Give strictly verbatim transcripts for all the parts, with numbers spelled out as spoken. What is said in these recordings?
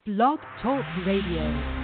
Blog Talk Radio.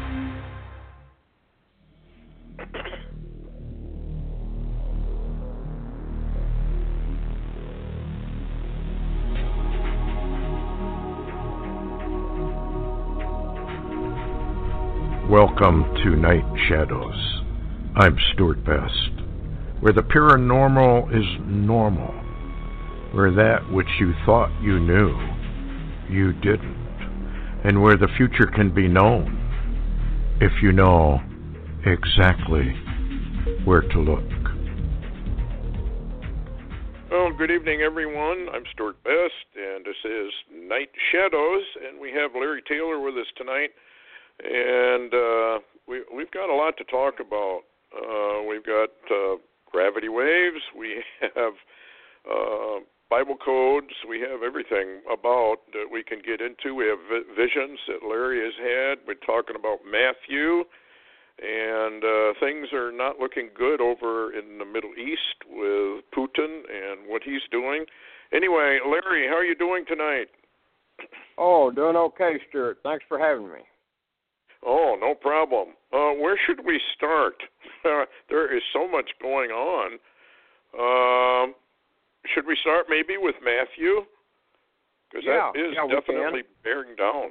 Welcome to Night Shadows. I'm Stuart Best, where the paranormal is normal, where that which you thought you knew, you didn't, and where the future can be known if you know exactly where to look. Well, good evening, everyone. I'm Stuart Best, and this is Night Shadows, and we have Larry Taylor with us tonight. And uh, we, we've got a lot to talk about. Uh, we've got uh, gravity waves, we have uh, Bible codes, we have everything about that we can get into. We have vi- visions that Larry has had. We're talking about Matthew, and uh, things are not looking good over in the Middle East with Putin and what he's doing. Anyway, Larry, how are you doing tonight? Oh, doing okay, Stuart. Thanks for having me. Oh, no problem. Uh, where should we start? Uh, there is so much going on. Um, should we start maybe with Matthew? Because yeah, that is yeah, definitely bearing down.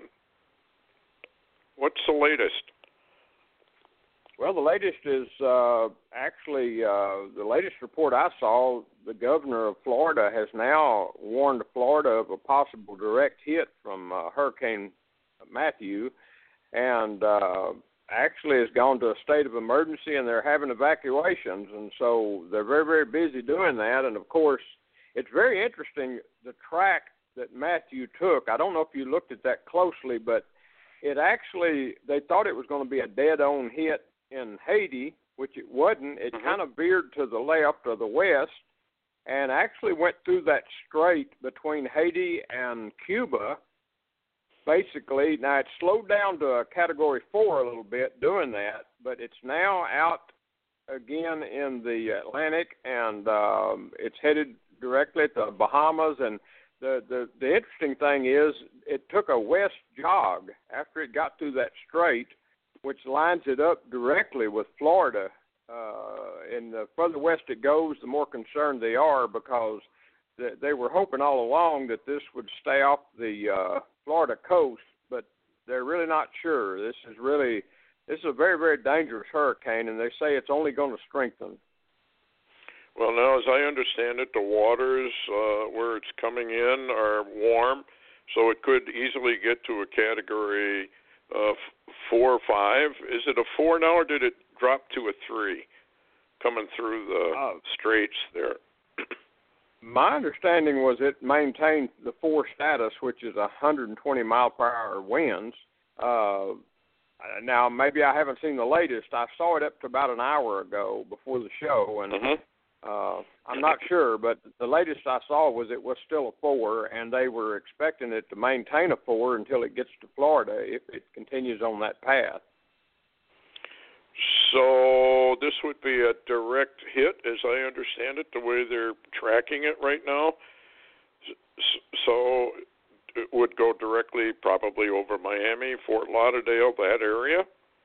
What's the latest? Well, the latest is uh, actually uh, the latest report I saw. The governor of Florida has now warned Florida of a possible direct hit from uh, Hurricane Matthew. And uh, actually has gone to a state of emergency, and they're having evacuations. And so they're very, very busy doing that. And, of course, it's very interesting, the track that Matthew took. I don't know if you looked at that closely, but it actually, they thought it was going to be a dead-on hit in Haiti, which it wasn't. It mm-hmm. kind of veered to the left or the west and actually went through that strait between Haiti and Cuba. Basically, now it's slowed down to a Category four a little bit doing that, but it's now out again in the Atlantic, and um, it's headed directly to the Bahamas. And the, the, the interesting thing is it took a west jog after it got through that strait, which lines it up directly with Florida. Uh, and the further west it goes, the more concerned they are, because they, they were hoping all along that this would stay off the uh, Florida coast, but they're really not sure. This is really, this is a very, very dangerous hurricane, and they say it's only going to strengthen. Well, now, as I understand it, the waters uh, where it's coming in are warm, so it could easily get to a Category uh, four or five. Is it a four now, or did it drop to a three coming through the uh, straits there? My understanding was it maintained the four status, which is one hundred twenty mile per hour winds. Uh, now, maybe I haven't seen the latest. I saw it up to about an hour ago before the show, and mm-hmm. uh, I'm not sure. But the latest I saw was it was still a four, and they were expecting it to maintain a four until it gets to Florida if it continues on that path. So this would be a direct hit, as I understand it, the way they're tracking it right now. So it would go directly probably over Miami, Fort Lauderdale, that area,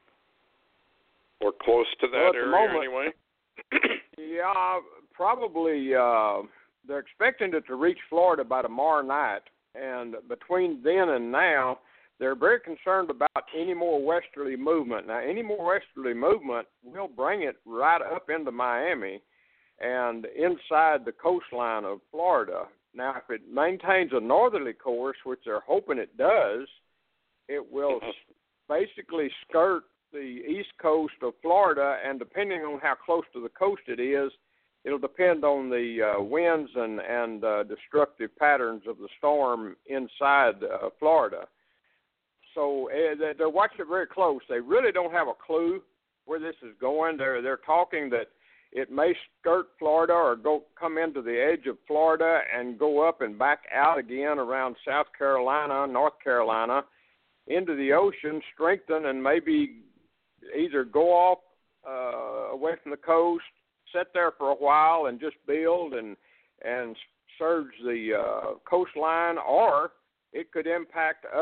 or close to that well, area moment, anyway. yeah, probably. Uh, they're expecting it to reach Florida by tomorrow night, and between then and now, they're very concerned about any more westerly movement. Now, any more westerly movement will bring it right up into Miami and inside the coastline of Florida. Now, if it maintains a northerly course, which they're hoping it does, it will basically skirt the east coast of Florida, and depending on how close to the coast it is, it'll depend on the uh, winds and, and uh, destructive patterns of the storm inside uh, Florida. So uh, they're watching it very close. They really don't have a clue where this is going. They're they're talking that it may skirt Florida or go come into the edge of Florida and go up and back out again around South Carolina, North Carolina, into the ocean, strengthen, and maybe either go off uh, away from the coast, sit there for a while, and just build and and surge the uh, coastline, or it could impact up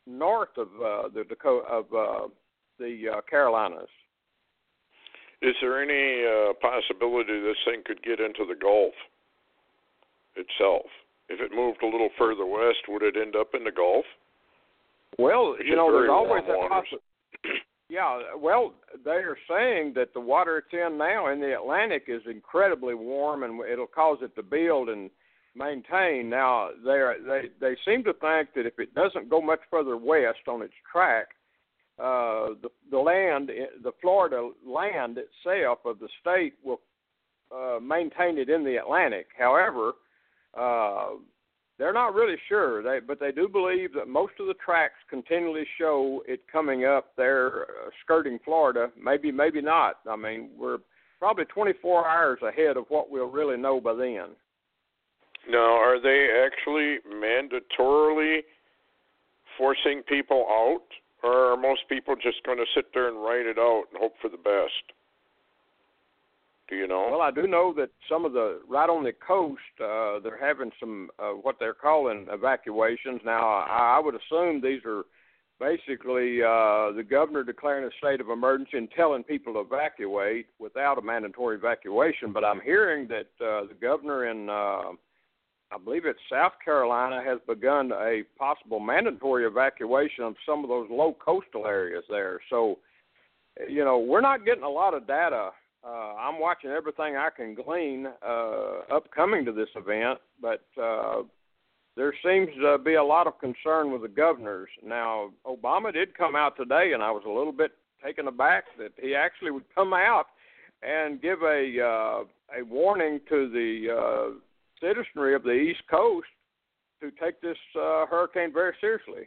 north of uh, the Dakota of uh, the uh, Carolinas. Is there any uh, possibility this thing could get into the Gulf itself? If it moved a little further west, would it end up in the Gulf? Well, Which you know, there's always that possibility. Yeah, well, they are saying that the water it's in now in the Atlantic is incredibly warm, and it'll cause it to build and maintain. Now, they they they seem to think that if it doesn't go much further west on its track, uh, the the land, the Florida land itself of the state will uh, maintain it in the Atlantic. However, uh, they're not really sure, they, but they do believe that most of the tracks continually show it coming up there, uh, skirting Florida. Maybe, maybe not. I mean, we're probably twenty-four hours ahead of what we'll really know by then. Now, are they actually mandatorily forcing people out, or are most people just going to sit there and write it out and hope for the best? Do you know? Well, I do know that some of the, right on the coast, uh, they're having some, uh, what they're calling evacuations. Now, I, I would assume these are basically uh, the governor declaring a state of emergency and telling people to evacuate without a mandatory evacuation. But I'm hearing that uh, the governor in, uh, I believe it's South Carolina, has begun a possible mandatory evacuation of some of those low coastal areas there. So, you know, we're not getting a lot of data. Uh, I'm watching everything I can glean uh, upcoming to this event, but uh, there seems to be a lot of concern with the governors. Now, Obama did come out today, and I was a little bit taken aback that he actually would come out and give a uh, a warning to the uh, citizenry of the East Coast to take this uh, hurricane very seriously.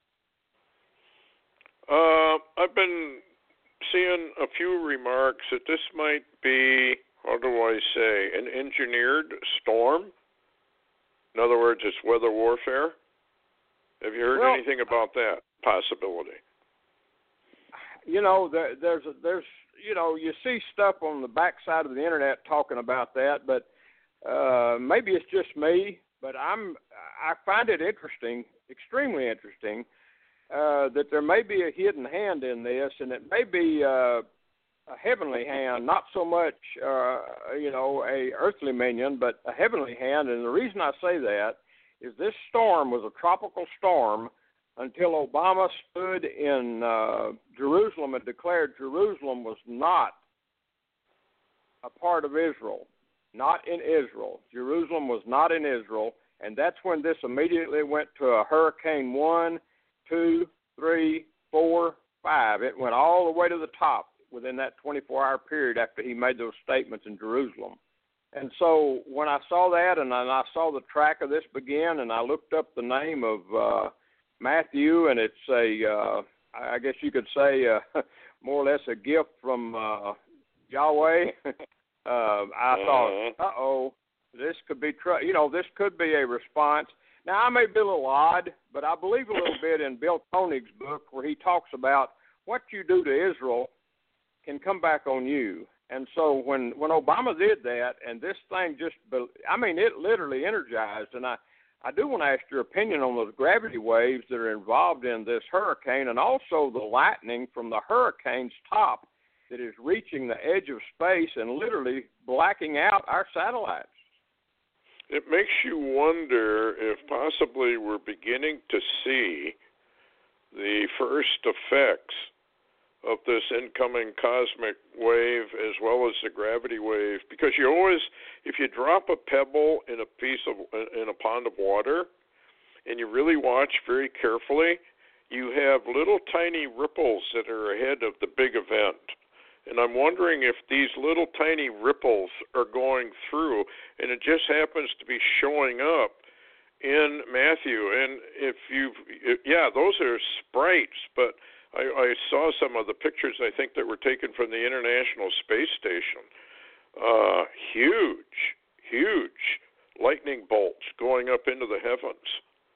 Uh, I've been seeing a few remarks that this might be, how do I say, an engineered storm. In other words, it's weather warfare. Have you heard well, anything about that possibility? You know, there, there's there's you know, you see stuff on the backside of the internet talking about that, but uh, maybe it's just me. But I'm I find it interesting, extremely interesting. Uh, that there may be a hidden hand in this, and it may be uh, a heavenly hand, not so much, uh, you know, a earthly minion, but a heavenly hand. And the reason I say that is this storm was a tropical storm until Obama stood in uh, Jerusalem and declared Jerusalem was not a part of Israel, not in Israel. Jerusalem was not in Israel, and that's when this immediately went to a hurricane one, two, three, four, five. It went all the way to the top within that twenty-four hour period after he made those statements in Jerusalem. And so when I saw that and I saw the track of this begin, and I looked up the name of uh, Matthew, and it's a, uh, I guess you could say, uh, more or less a gift from uh, Yahweh, uh, I thought, uh-oh, this could be, tr- you know, this could be a response. Now, I may be a little odd, but I believe a little bit in Bill Koenig's book where he talks about what you do to Israel can come back on you. And so when, when Obama did that, and this thing just, I mean, it literally energized. And I, I do want to ask your opinion on those gravity waves that are involved in this hurricane, and also the lightning from the hurricane's top that is reaching the edge of space and literally blacking out our satellites. It makes you wonder if possibly we're beginning to see the first effects of this incoming cosmic wave as well as the gravity wave, because you always, if you drop a pebble in a piece of, in a pond of water, and you really watch very carefully, you have little tiny ripples that are ahead of the big event. And I'm wondering if these little tiny ripples are going through, and it just happens to be showing up in Matthew. And if you've, yeah, those are sprites, but I, I saw some of the pictures, I think, that were taken from the International Space Station. Uh, huge, huge lightning bolts going up into the heavens.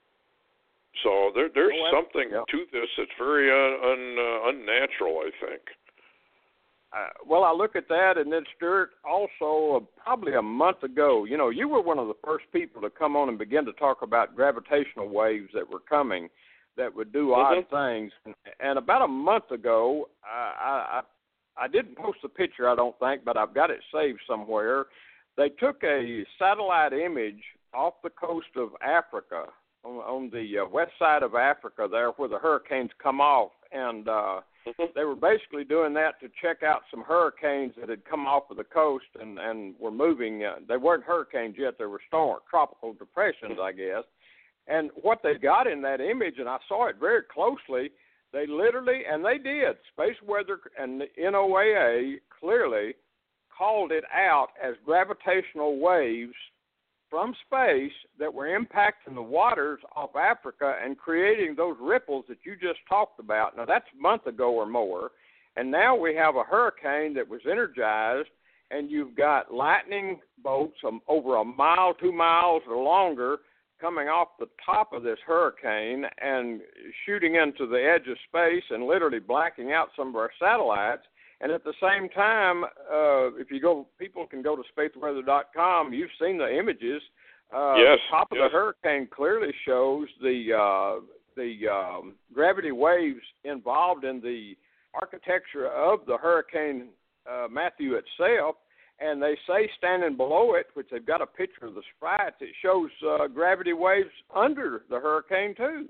So there, there's oh, something yeah. to this that's very un, un, uh, unnatural, I think. Uh, well, I look at that, and then, Stuart, also uh, probably a month ago, you know, you were one of the first people to come on and begin to talk about gravitational waves that were coming. that would do mm-hmm. odd things. And, and about a month ago, I, I I didn't post the picture, I don't think, but I've got it saved somewhere. They took a satellite image off the coast of Africa, on, on the uh, west side of Africa there where the hurricanes come off, and uh, mm-hmm. they were basically doing that to check out some hurricanes that had come off of the coast and, and were moving. Uh, they weren't hurricanes yet, they were storm, tropical depressions, I guess. And what they got in that image, and I saw it very closely, they literally, and they did, Space Weather and the N O A A clearly called it out as gravitational waves from space that were impacting the waters off Africa and creating those ripples that you just talked about. Now, that's a month ago or more, and now we have a hurricane that was energized, and you've got lightning bolts um, over a mile, two miles or longer coming off the top of this hurricane and shooting into the edge of space and literally blacking out some of our satellites. And at the same time, uh, if you go, people can go to space weather dot com. You've seen the images. Uh, yes, the top of yes. the hurricane clearly shows the uh, the um, gravity waves involved in the architecture of the Hurricane uh, Matthew itself. And they say standing below it, which they've got a picture of the sprites, it shows uh, gravity waves under the hurricane too.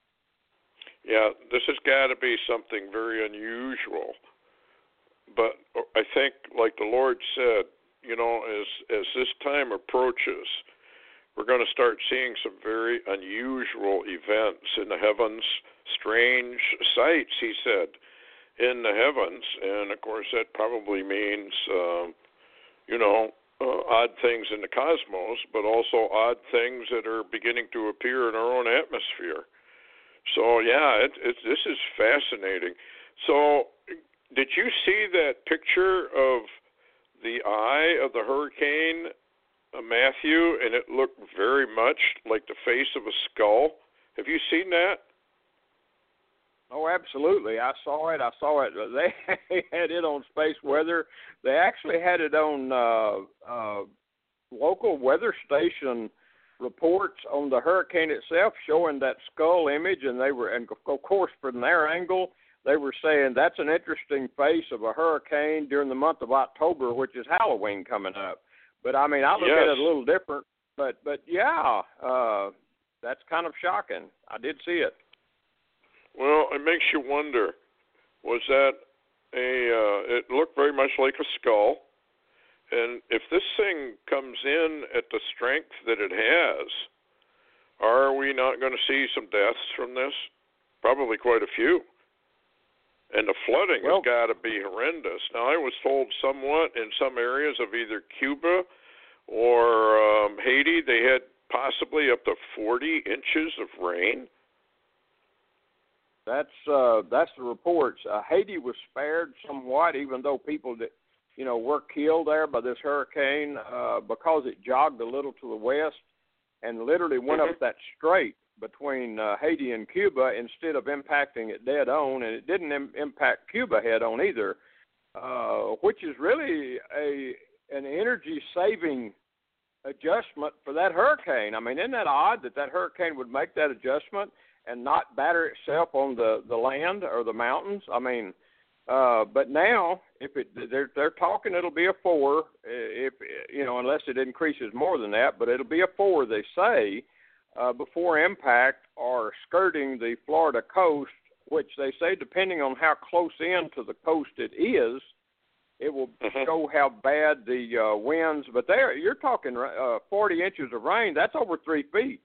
Yeah, this has got to be something very unusual. But I think, like the Lord said, you know, as as this time approaches, we're going to start seeing some very unusual events in the heavens, strange sights, he said, in the heavens. And, of course, that probably means, um, you know, uh, odd things in the cosmos, but also odd things that are beginning to appear in our own atmosphere. So, yeah, it, it, this is fascinating. So, did you see that picture of the eye of the hurricane, uh, Matthew, and it looked very much like the face of a skull? Have you seen that? Oh, absolutely. I saw it. I saw it. They had it on Space Weather. They actually had it on uh, uh, local weather station reports on the hurricane itself, showing that skull image, and they were, and of course, from their angle, they were saying that's an interesting face of a hurricane during the month of October, which is Halloween coming up. But, I mean, I look yes. at it a little different. But, but yeah, uh, that's kind of shocking. I did see it. Well, it makes you wonder, was that a, uh, it looked very much like a skull. And if this thing comes in at the strength that it has, are we not going to see some deaths from this? Probably quite a few. And the flooding well, has got to be horrendous. Now, I was told somewhat in some areas of either Cuba or um, Haiti, they had possibly up to forty inches of rain. That's uh, that's the reports. Uh, Haiti was spared somewhat, even though people that you know were killed there by this hurricane uh, because it jogged a little to the west and literally went mm-hmm. up that strait between uh, Haiti and Cuba instead of impacting it dead on, and it didn't im- impact Cuba head on either, uh, which is really a an energy saving adjustment for that hurricane. I mean, isn't that odd that that hurricane would make that adjustment and not batter itself on the, the land or the mountains? I mean, uh, but now if it they're they're talking, it'll be a four, if you know, unless it increases more than that. But it'll be a four, they say, uh, before impact or skirting the Florida coast, which they say, depending on how close in to the coast it is, it will mm-hmm. show how bad the uh, winds. But there, you're talking uh, forty inches of rain. That's over three feet.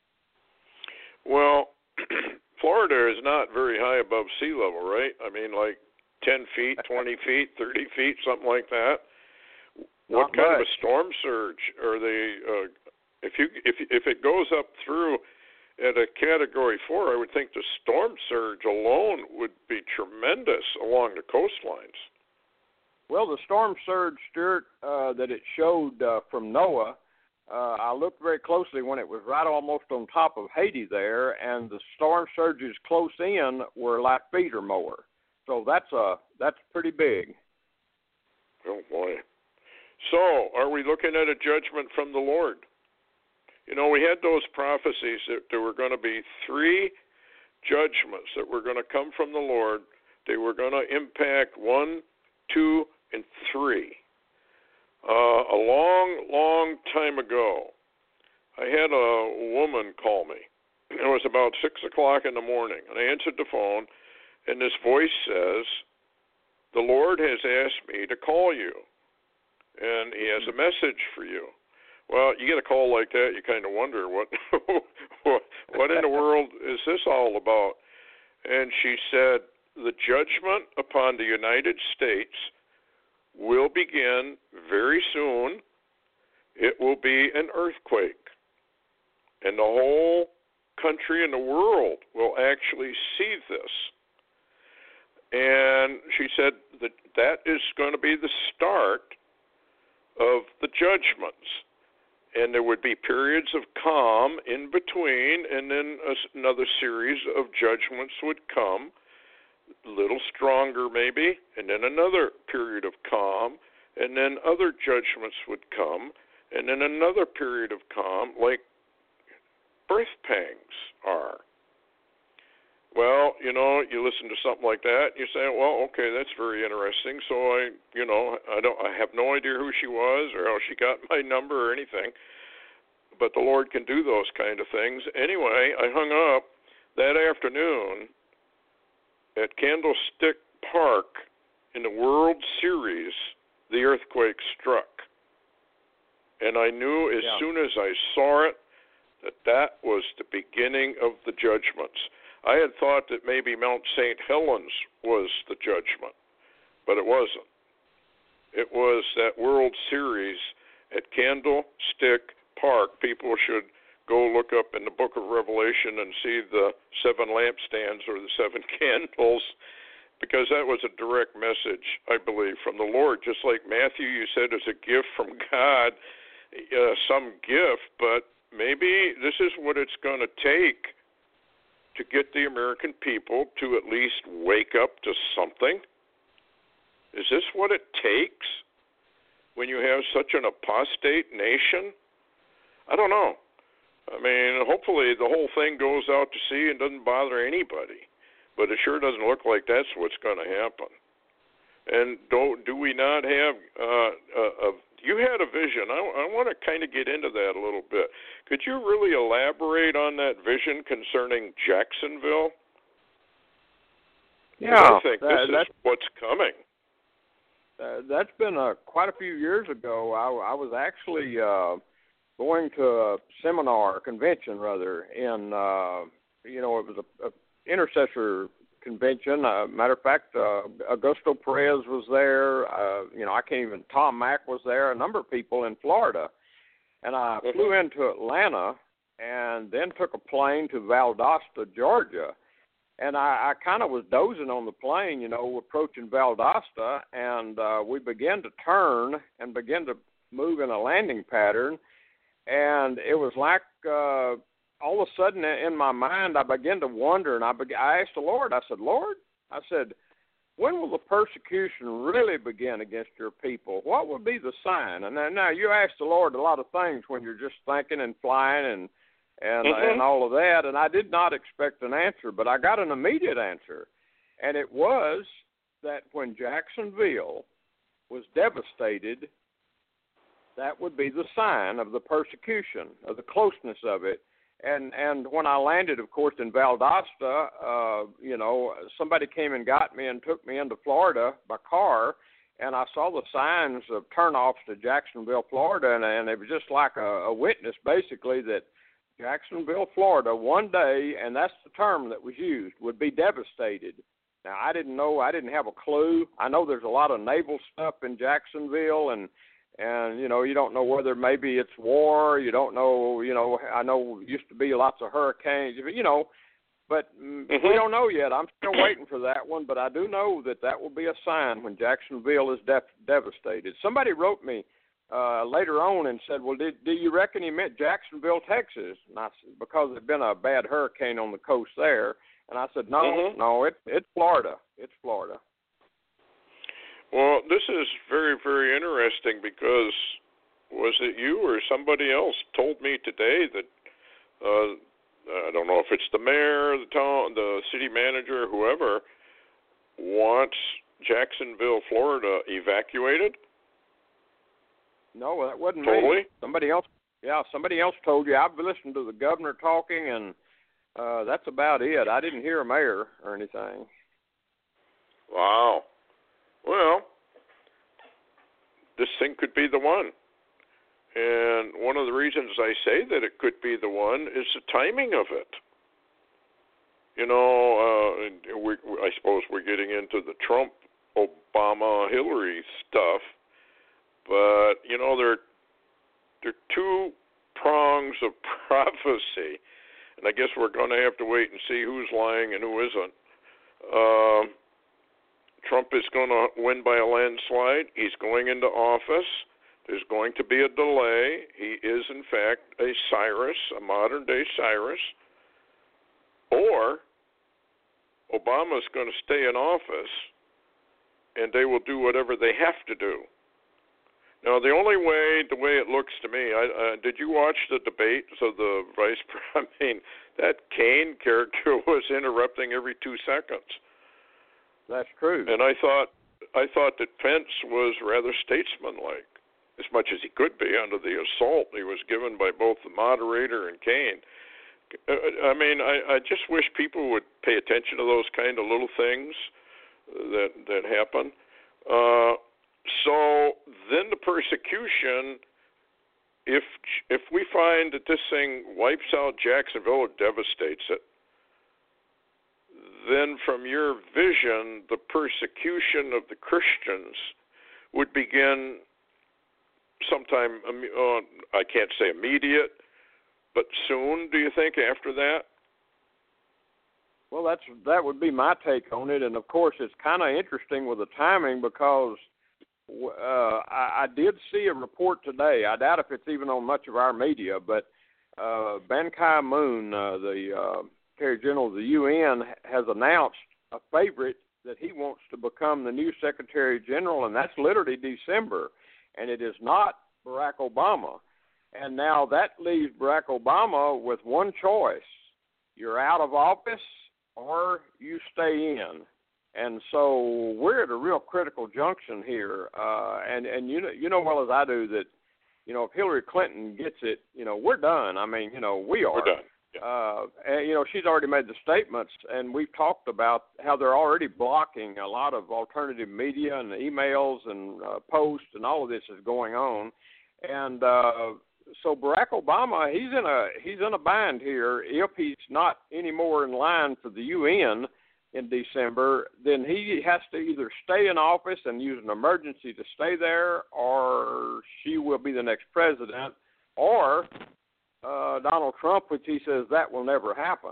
Well, Florida is not very high above sea level, right? I mean, like ten feet, twenty feet, thirty feet, something like that. What Not kind much. of a storm surge are they? Uh, if you if if it goes up through at a Category Four, I would think the storm surge alone would be tremendous along the coastlines. Well, the storm surge, Stuart, uh, that it showed uh, from NOAA, uh, I looked very closely when it was right almost on top of Haiti there, and the storm surges close in were like feet or more. So that's a that's pretty big. Oh boy! So, are we looking at a judgment from the Lord? You know, we had those prophecies that there were going to be three judgments that were going to come from the Lord, they were going to impact one, two, and three. Uh, a long, long time ago, I had a woman call me. It was about six o'clock in the morning, and I answered the phone, and this voice says, "The Lord has asked me to call you, and He has a message for you." Well, you get a call like that, you kind of wonder, what, what, what in the world is this all about? And she said, the judgment upon the United States will begin very soon. It will be an earthquake, and the whole country and the world will actually see this. And she said that that is going to be the start of the judgments. And there would be periods of calm in between, and then another series of judgments would come, a little stronger maybe, and then another period of calm, and then other judgments would come, and then another period of calm, like birth pangs are. Well, you know, you listen to something like that, and you say, well, okay, that's very interesting. So I, you know, I don't, I have no idea who she was or how she got my number or anything. But the Lord can do those kind of things. Anyway, I hung up that afternoon at Candlestick Park in the World Series. The earthquake struck, and I knew as yeah. soon as I saw it that that was the beginning of the judgments. I had thought that maybe Mount Saint Helens was the judgment, but it wasn't. It was that World Series at Candlestick Park. People should go look up in the book of Revelation and see the seven lampstands or the seven candles, because that was a direct message, I believe, from the Lord. Just like Matthew, you said, is a gift from God, uh, some gift, but maybe this is what it's going to take to get the American people to at least wake up to something? Is this what it takes when you have such an apostate nation? I don't know. I mean, hopefully the whole thing goes out to sea and doesn't bother anybody, but it sure doesn't look like that's what's going to happen. And do, do we not have uh, a, a you had a vision. I, I want to kind of get into that a little bit. Could you really elaborate on that vision concerning Jacksonville? Yeah, I think that, this is what's coming. Uh, that's been uh, quite a few years ago. I, I was actually uh, going to a seminar, a convention rather, in, uh, you know, it was a, a intercessor convention. Uh, matter of fact, uh, Augusto Perez was there. Uh, you know, I can't even. Tom Mack was there. A number of people in Florida, and I mm-hmm. flew into Atlanta, and then took a plane to Valdosta, Georgia. And I, I kind of was dozing on the plane, you know, approaching Valdosta, and uh, we began to turn and begin to move in a landing pattern, and it was like. Uh, all of a sudden in my mind, I began to wonder, and I, be- I asked the Lord, I said, Lord, I said, when will the persecution really begin against your people? What would be the sign? And now, now you ask the Lord a lot of things when you're just thinking and flying and and, mm-hmm. and all of that, and I did not expect an answer, but I got an immediate answer, and it was that when Jacksonville was devastated, that would be the sign of the persecution, of the closeness of it. And and when I landed, of course, in Valdosta, uh, you know, somebody came and got me and took me into Florida by car, and I saw the signs of turnoffs to Jacksonville, Florida, and, and it was just like a, a witness, basically, that Jacksonville, Florida, one day, and that's the term that was used, would be devastated. Now, I didn't know, I didn't have a clue. I know there's a lot of naval stuff in Jacksonville, and And, you know, you don't know whether maybe it's war. You don't know, you know, I know used to be lots of hurricanes, you know, but mm-hmm. we don't know yet. I'm still waiting for that one, but I do know that that will be a sign when Jacksonville is def- devastated. Somebody wrote me uh, later on and said, well, did, do you reckon he meant Jacksonville, Texas? And I said, because there's been a bad hurricane on the coast there. And I said, no, mm-hmm. no, it, it's Florida. It's Florida. Well, this is very, very interesting because was it you or somebody else told me today that uh, I don't know if it's the mayor, the town, the city manager, whoever, wants Jacksonville, Florida evacuated? No, that wasn't totally? me. Somebody else. Yeah, somebody else told you. I've listened to the governor talking, and uh, that's about it. I didn't hear a mayor or anything. Wow. Well, this thing could be the one. And one of the reasons I say that it could be the one is the timing of it. You know, uh, we, I suppose we're getting into the Trump, Obama, Hillary stuff, but, you know, there, there are two prongs of prophecy, and I guess we're going to have to wait and see who's lying and who isn't. Uh, Trump is going to win by a landslide. He's going into office. There's going to be a delay. He is, in fact, a Cyrus, a modern-day Cyrus. Or Obama's going to stay in office, and they will do whatever they have to do. Now, the only way, the way it looks to me, I, uh, did you watch the debates of the vice president? I mean, that Kaine character was interrupting every two seconds. That's true. And I thought, I thought that Pence was rather statesmanlike, as much as he could be under the assault he was given by both the moderator and Kaine. I mean, I, I just wish people would pay attention to those kind of little things that that happen. Uh, so then the persecution, if if we find that this thing wipes out Jacksonville or devastates it, then from your vision, the persecution of the Christians would begin sometime, uh, I can't say immediate, but soon, do you think, after that? Well, that's that would be my take on it, and of course, it's kind of interesting with the timing because uh, I, I did see a report today. I doubt if it's even on much of our media, but uh, Ban Ki-moon, uh, the uh, Secretary General of the U N, has announced a favorite that he wants to become the new Secretary General, and that's literally December, and it is not Barack Obama. And now that leaves Barack Obama with one choice. You're out of office or you stay in. And so we're at a real critical junction here. Uh, and, and you know, you know well as I do that, you know, if Hillary Clinton gets it, you know, we're done. I mean, you know, we are. We're done. Yeah. Uh, and, you know, she's already made the statements, and we've talked about how they're already blocking a lot of alternative media and emails and uh, posts, and all of this is going on. And uh, so Barack Obama, he's in a he's in a bind here. If he's not any more in line for the U N in December, then he has to either stay in office and use an emergency to stay there, or she will be the next president, or uh, Donald Trump, which he says that will never happen.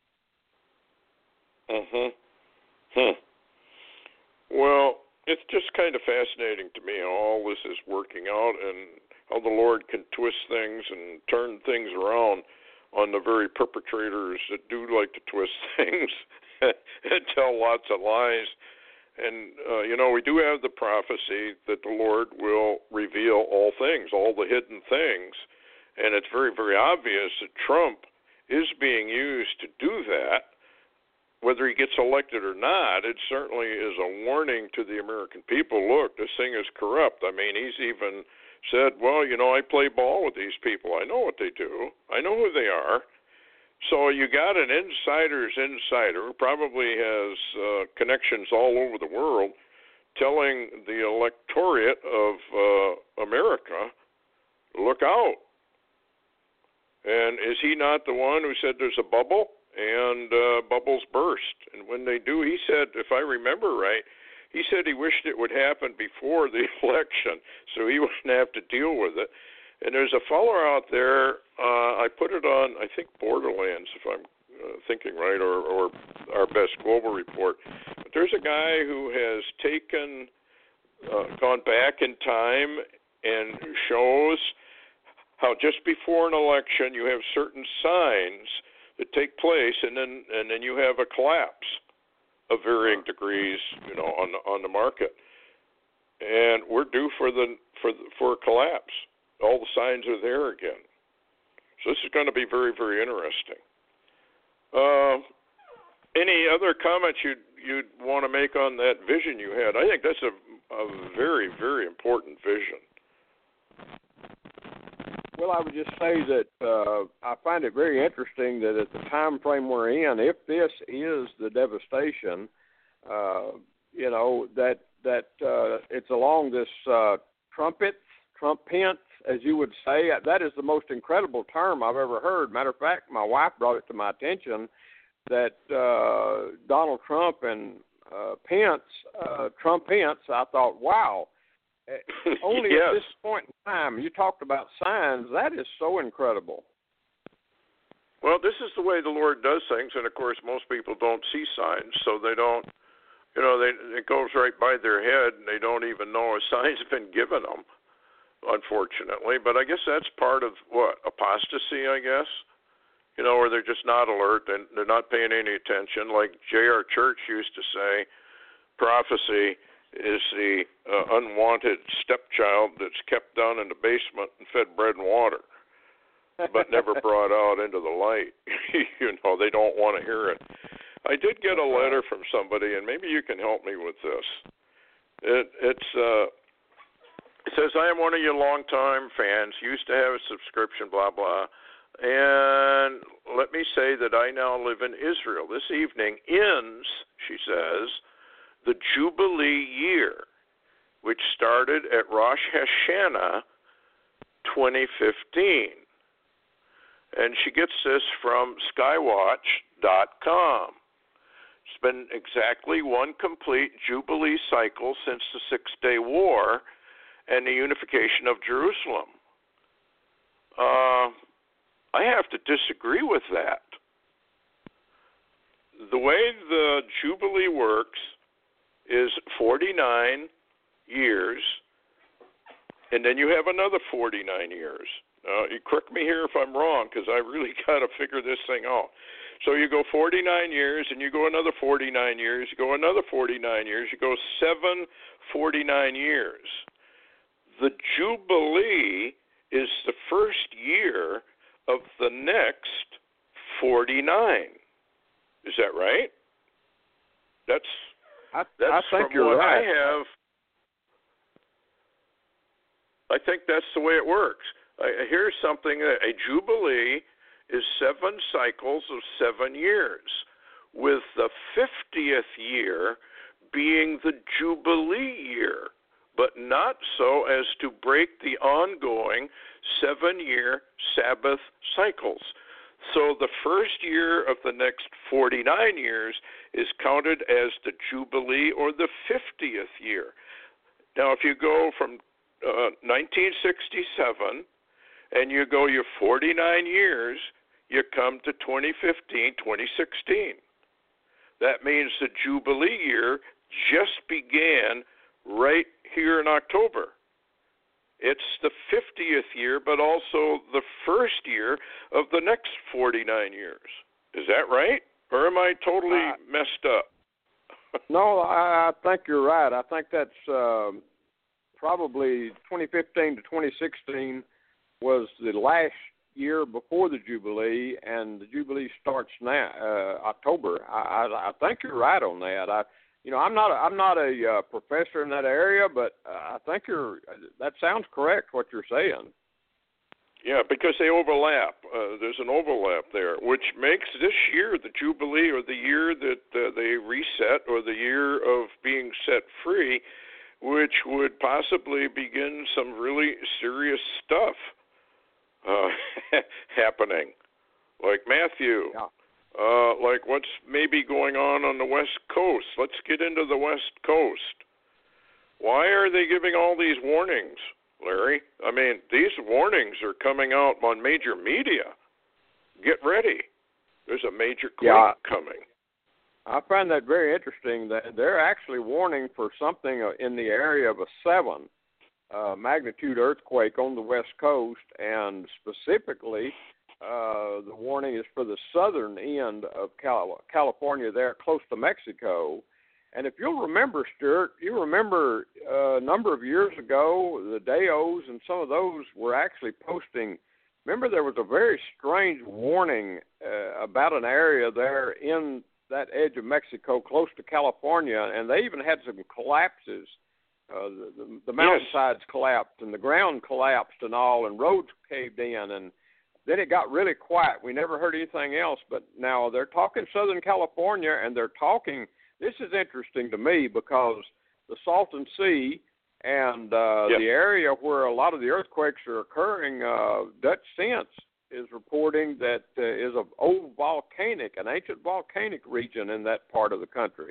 Mm-hmm. Hmm. Well, it's just kind of fascinating to me how all this is working out and how the Lord can twist things and turn things around on the very perpetrators that do like to twist things and tell lots of lies. And, uh, you know, we do have the prophecy that the Lord will reveal all things, all the hidden things. And it's very, very obvious that Trump is being used to do that. Whether he gets elected or not, it certainly is a warning to the American people. Look, this thing is corrupt. I mean, he's even said, well, you know, I play ball with these people. I know what they do. I know who they are. So you got an insider's insider who probably has uh, connections all over the world telling the electorate of uh, America, look out. And is he not the one who said there's a bubble? And uh, bubbles burst. And when they do, he said, if I remember right, he said he wished it would happen before the election so he wouldn't have to deal with it. And there's a fellow out there, uh, I put it on, I think, Borderlands, if I'm uh, thinking right, or, or Our Best Global Report. But there's a guy who has taken, uh, gone back in time and shows how just before an election you have certain signs that take place, and then and then you have a collapse of varying degrees, you know, on the, on the market, and we're due for the for the, for a collapse. All the signs are there again, so this is going to be very, very interesting. Uh, any other comments you'd you'd want to make on that vision you had? I think that's a a very very important vision. Well, I would just say that uh, I find it very interesting that at the time frame we're in, if this is the devastation, uh, you know, that that uh, it's along this uh, trumpet, trumpent, as you would say. That is the most incredible term I've ever heard. Matter of fact, my wife brought it to my attention that uh, Donald Trump and uh, Pence, uh, Trump Pence, I thought, wow. Only yes. at this point in time, you talked about signs. That is so incredible. Well, this is the way the Lord does things, and of course, most people don't see signs, so they don't, you know, they, it goes right by their head, and they don't even know a sign's been given them, unfortunately. But I guess that's part of what, apostasy, I guess, you know, where they're just not alert and they're not paying any attention. Like J R Church used to say, prophecy is the uh, unwanted stepchild that's kept down in the basement and fed bread and water, but never brought out into the light. You know, they don't want to hear it. I did get a letter from somebody, and maybe you can help me with this. It it's uh, it says, I am one of your longtime fans, used to have a subscription, blah, blah, and let me say that I now live in Israel. This evening ends, she says, the Jubilee year, which started at Rosh Hashanah twenty fifteen. And she gets this from skywatch dot com. It's been exactly one complete Jubilee cycle since the Six-Day War and the unification of Jerusalem. Uh, I have to disagree with that. The way the Jubilee works is forty-nine years, and then you have another forty-nine years. Uh, you correct me here if I'm wrong, because I really got to figure this thing out. So you go forty-nine years, and you go another forty-nine years, you go another forty-nine years, you go seven forty-nine years. The Jubilee is the first year of the next forty-nine. Is that right? That's I, That's I think from you're what right. I have. I think that's the way it works. I, here's something: a Jubilee is seven cycles of seven years, with the fiftieth year being the Jubilee year, but not so as to break the ongoing seven-year Sabbath cycles. So the first year of the next forty-nine years is counted as the Jubilee or the fiftieth year. Now, if you go from uh, nineteen sixty-seven and you go your forty-nine years, you come to twenty fifteen, twenty sixteen. That means the Jubilee year just began right here in October. It's the fiftieth year, but also the first year of the next forty-nine years. Is that right? Or am I totally uh, messed up? No, I, I think you're right. I think that's um, probably twenty fifteen to twenty sixteen was the last year before the Jubilee, and the Jubilee starts now, uh, October. I, I, I think you're right on that. I You know, I'm not a, I'm not a uh, professor in that area, but uh, I think you're. That sounds correct. What you're saying. Yeah, because they overlap. Uh, there's an overlap there, which makes this year the Jubilee, or the year that uh, they reset, or the year of being set free, which would possibly begin some really serious stuff uh, happening, like Matthew. Yeah. Uh, like what's maybe going on on the West Coast. Let's get into the West Coast. Why are they giving all these warnings, Larry? I mean, these warnings are coming out on major media. Get ready. There's a major quake yeah, coming. I find that very interesting that they're actually warning for something in the area of a seven uh, magnitude earthquake on the West Coast, and specifically Uh, the warning is for the southern end of Cal- California there close to Mexico. And if you'll remember, Stuart, you remember uh, a number of years ago, the Deos and some of those were actually posting remember there was a very strange warning uh, about an area there in that edge of Mexico close to California, and they even had some collapses. Uh, the, the, the mountainsides yes. collapsed, and the ground collapsed and all, and roads caved in, and then it got really quiet. We never heard anything else, but now they're talking Southern California, and they're talking, this is interesting to me because the Salton Sea and uh, yep. the area where a lot of the earthquakes are occurring, uh, Dutch Sense is reporting that uh, is an old volcanic, an ancient volcanic region in that part of the country.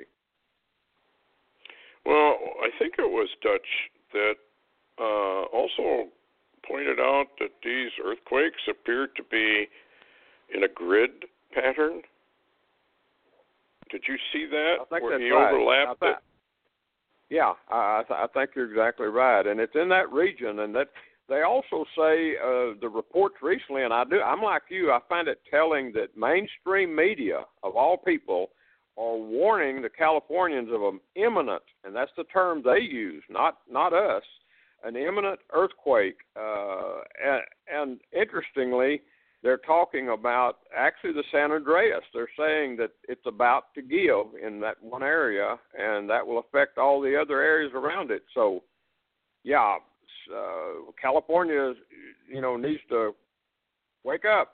Well, I think it was Dutch that uh, also pointed out that these earthquakes appear to be in a grid pattern. Did you see that? I think where that's he right. overlapped I it? Yeah, I, I think you're exactly right, and it's in that region. And that they also say uh, the reports recently, and I do. I'm like you. I find it telling that mainstream media, of all people, are warning the Californians of an imminent, and that's the term they use, not not us, an imminent earthquake. Uh, and, and interestingly, they're talking about actually the San Andreas. They're saying that it's about to give in that one area, and that will affect all the other areas around it. So, yeah, uh, California, you know, needs to wake up.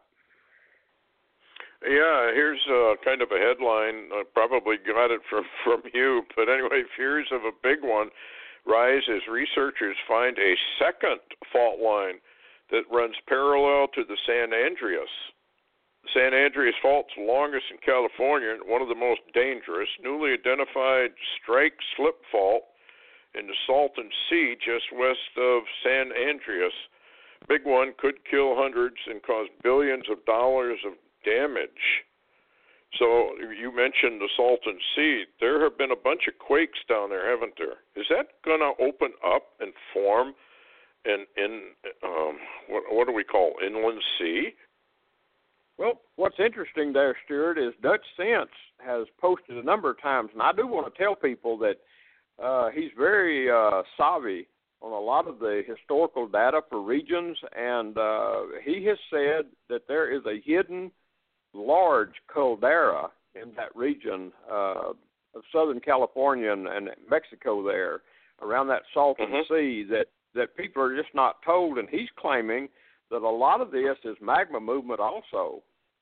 Yeah, here's uh, kind of a headline. I probably got it from, from you, but anyway, fears of a big one rise as researchers find a second fault line that runs parallel to the San Andreas. The San Andreas Fault's longest in California, one of the most dangerous, newly identified strike slip fault in the Salton Sea just west of San Andreas. Big one could kill hundreds and cause billions of dollars of damage. So you mentioned the Salton Sea. There have been a bunch of quakes down there, haven't there? Is that going to open up and form an in um, what, what do we call inland sea? Well, what's interesting there, Stuart, is Dutch Sense has posted a number of times, and I do want to tell people that uh, he's very uh, savvy on a lot of the historical data for regions, and uh, he has said that there is a hidden large caldera in that region uh, of Southern California and, and Mexico there, around that Salton mm-hmm. Sea, that, that people are just not told, and he's claiming that a lot of this is magma movement also.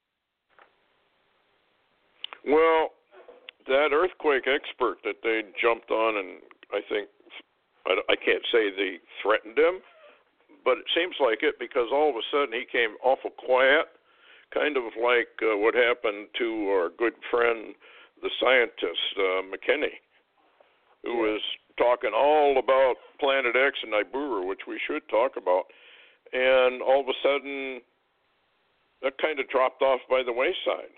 Well, that earthquake expert that they jumped on, and I think, I, I can't say they threatened him, but it seems like it, because all of a sudden he came awful quiet, kind of like uh, what happened to our good friend, the scientist, uh, McKinney, who yeah. was talking all about Planet X and Nibiru, which we should talk about. And all of a sudden, that kind of dropped off by the wayside.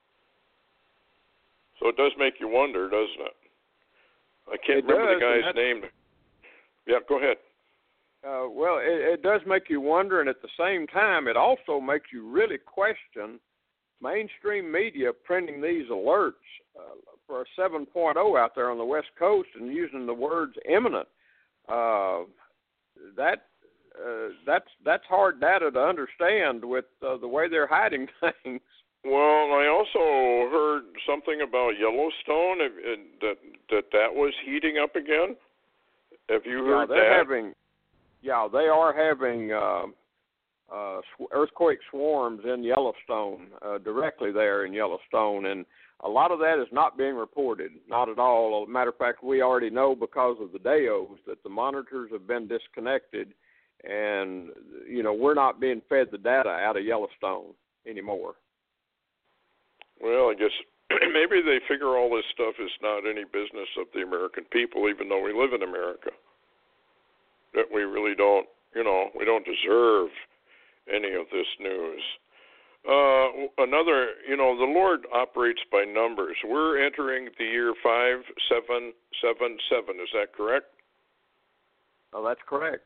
So it does make you wonder, doesn't it? I can't it remember does, the guy's name. Yeah, go ahead. Uh, well, it, it does make you wonder, and at the same time, it also makes you really question mainstream media printing these alerts uh, for a seven point oh out there on the West Coast and using the words imminent. Uh, that uh, that's that's hard data to understand with uh, the way they're hiding things. Well, I also heard something about Yellowstone, and that that that was heating up again. Have you heard yeah, they're that? Having, yeah, they are having uh, uh, earthquake swarms in Yellowstone, uh, directly there in Yellowstone, and a lot of that is not being reported, not at all. As a matter of fact, we already know because of the D A Os that the monitors have been disconnected, and, you know, we're not being fed the data out of Yellowstone anymore. Well, I guess maybe they figure all this stuff is not any business of the American people, even though we live in America. That we really don't, you know, we don't deserve any of this news. Uh, another, you know, the Lord operates by numbers. We're entering the year five seven seven seven. Is that correct? Oh, that's correct.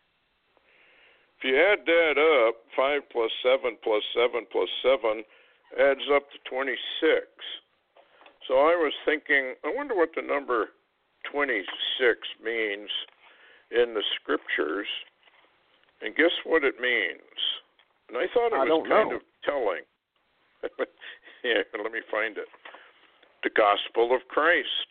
If you add that up, five plus seven plus seven plus seven adds up to twenty-six. So I was thinking, I wonder what the number twenty-six means in the scriptures. And guess what it means? And I thought it I was don't kind know. of telling. Yeah, let me find it. The Gospel of Christ.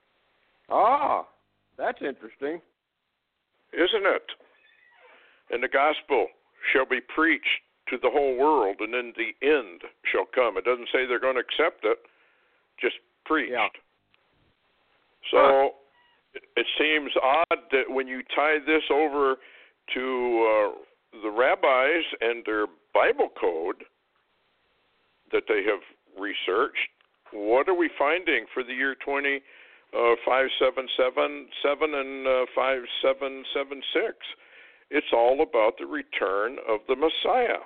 Ah, that's interesting. Isn't it? And the gospel shall be preached to the whole world, and then the end shall come. It doesn't say they're going to accept it, just preached. Yeah. So huh. it, it seems odd that when you tie this over to uh, the rabbis and their Bible code that they have researched, what are we finding for the year twenty? Uh, five seven seven seven and uh, five seven seven six. It's all about the return of the Messiah,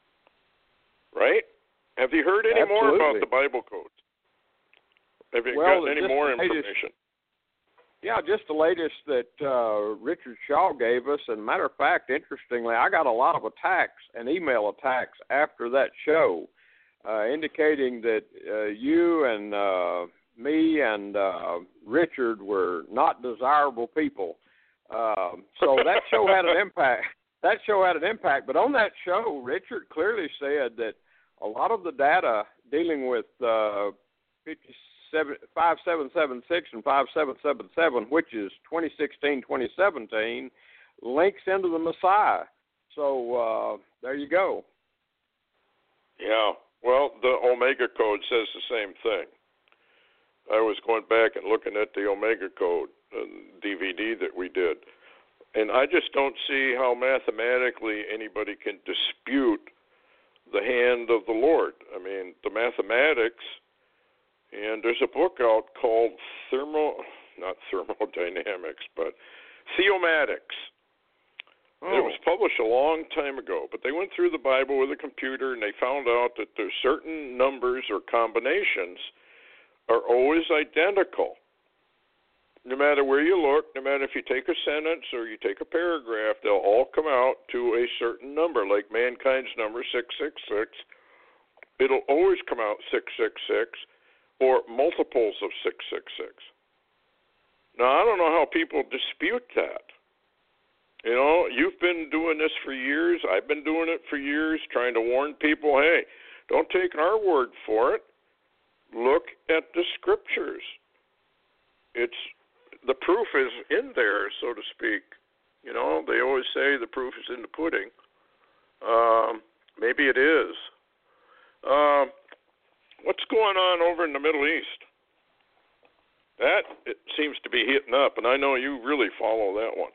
right? Have you heard any Absolutely. more about the Bible code? Have you well, gotten any more information? Yeah, just the latest that uh, Richard Shaw gave us. And matter of fact, interestingly, I got a lot of attacks and email attacks after that show, uh, indicating that uh, you and uh, me and uh, Richard were not desirable people. Um, so that show had an impact. That show had an impact. But on that show, Richard clearly said that a lot of the data dealing with uh, five seven seven six and five seven seven seven, which is twenty sixteen twenty seventeen, links into the Messiah. So uh, there you go. Yeah. Well, the Omega Code says the same thing. I was going back and looking at the Omega Code uh, D V D that we did, and I just don't see how mathematically anybody can dispute the hand of the Lord. I mean, the mathematics, and there's a book out called Thermo, not Thermodynamics, but Theomatics. Oh. It was published a long time ago, but they went through the Bible with a computer, and they found out that there's certain numbers or combinations are always identical. No matter where you look, no matter if you take a sentence or you take a paragraph, they'll all come out to a certain number, like mankind's number, six six six. It'll always come out six six six or multiples of six six six. Now, I don't know how people dispute that. You know, you've been doing this for years. I've been doing it for years, trying to warn people, hey, don't take our word for it. Look at the scriptures. It's the proof is in there, so to speak. You know, they always say the proof is in the pudding. Um, maybe it is. Um, what's going on over in the Middle East? That it seems to be heating up, and I know you really follow that one.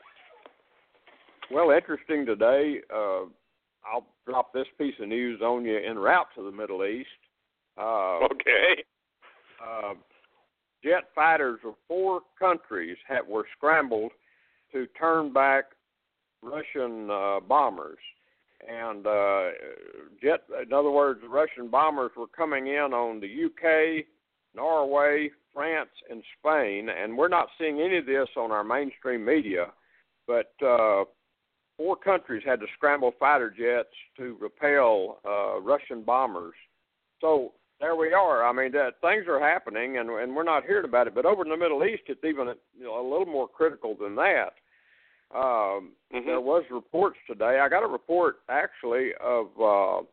Well, interesting today. Uh, I'll drop this piece of news on you en route to the Middle East. Uh, okay. Uh, jet fighters of four countries have, were scrambled to turn back Russian uh, bombers. And uh, jet, in other words, Russian bombers were coming in on the U K, Norway, France, and Spain. And we're not seeing any of this on our mainstream media, but uh, four countries had to scramble fighter jets to repel uh, Russian bombers. So there we are. I mean, that things are happening, and, and we're not hearing about it. But over in the Middle East, it's even you know, a little more critical than that. Um, mm-hmm. There was reports today. I got a report, actually, of uh,